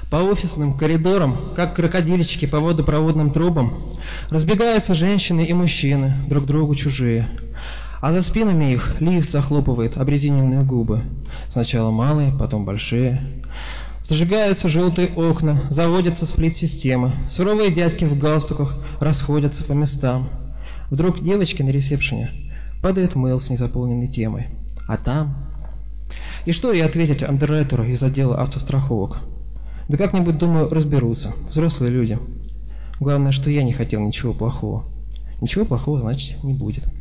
По офисным коридорам, как крокодильчики по водопроводным трубам, разбегаются женщины и мужчины, друг другу чужие. А за спинами их лифт захлопывает обрезиненные губы. Сначала малые, потом большие. Зажигаются желтые окна, заводятся сплит-системы. Суровые дядьки в галстуках расходятся по местам. Вдруг девочке на ресепшене падает мейл с незаполненной темой. А там... И что ей ответить андеррайтеру из отдела автостраховок? Да как-нибудь, думаю, разберутся. Взрослые люди. Главное, что я не хотел ничего плохого. Ничего плохого, значит, не будет.